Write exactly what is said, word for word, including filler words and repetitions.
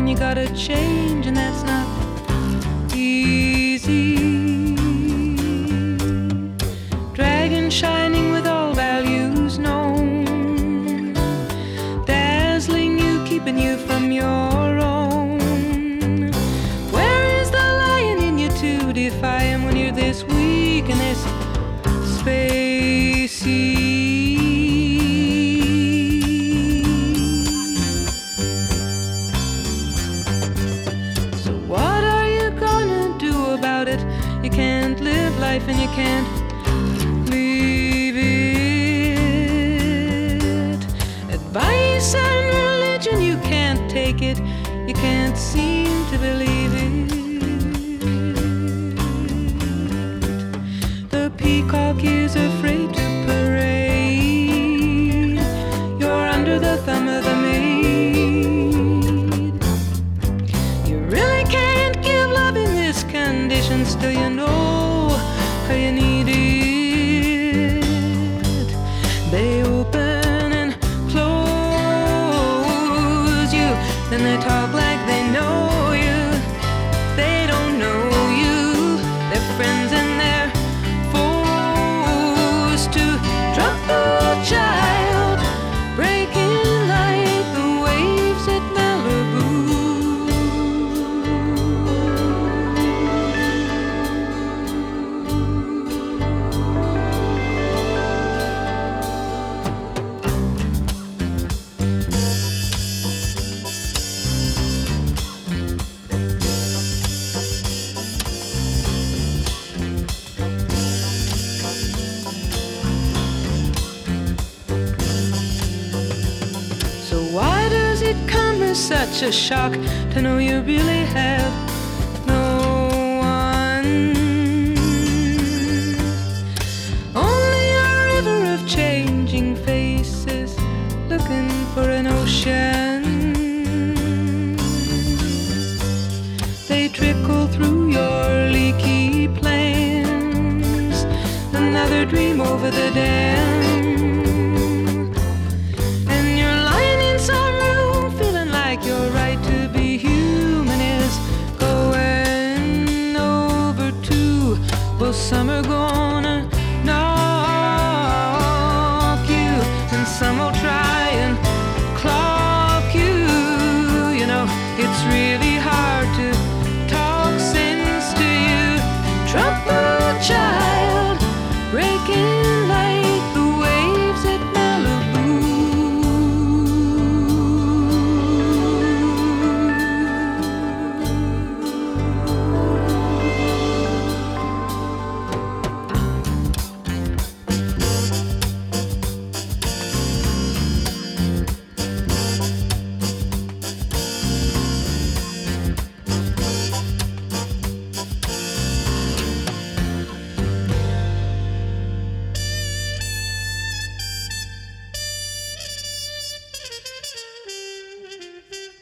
and you gotta change, and that's not easy. Dragon shining with all values known, dazzling you, keeping you from your own. Where is the lion in you to defy him when you're this weak and this spacey? So what are you gonna do about it? You can't live life and you can't leave it. Advice and religion, you can't take it. You can't seem to believe it. The peacock is afraid to parade. You're under the thumb of the maid. You really can't give love in this condition. Still you know how you need it. They open and close you, then they talk like they know you. They don't know you. They're friends and they're forced to drop the child, breaking like the waves at Malibu. So why does it come as such a shock to know you really have no one? Only a river of changing faces looking for an ocean. They trickle through your leaky plans, another dream over the dam. Your right to be human is going over too. Will summer go on?